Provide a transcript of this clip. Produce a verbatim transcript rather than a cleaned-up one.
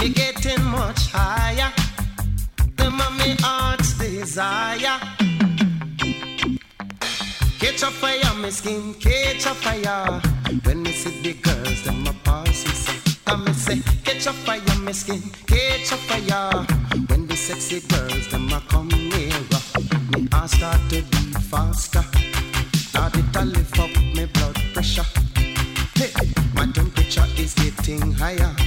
Me getting much higher. Them are me heart's desire. Catch a fire, me skin, catch a fire. When me see the girls, them a pass me say. Come me say, catch a fire, me skin, catch a fire. When the sexy girls, them a come nearer. Me heart start to beat faster. Started to lift up me blood pressure. Hey, my temperature is getting higher.